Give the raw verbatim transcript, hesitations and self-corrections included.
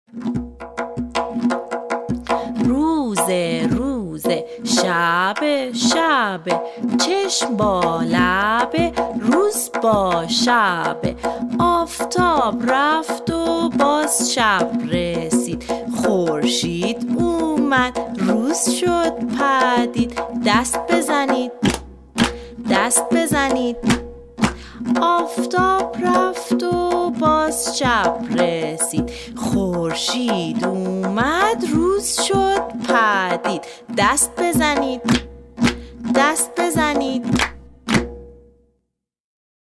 روزه روزه شب شب چشم با لب روز با شب آفتاب رفت و باز شب رسید خورشید اومد روز شد پدید دست بزنید دست بزنید آفتاب رفت و باز شب رسید خورشید اومد روز شد پدید دست بزنید دست بزنید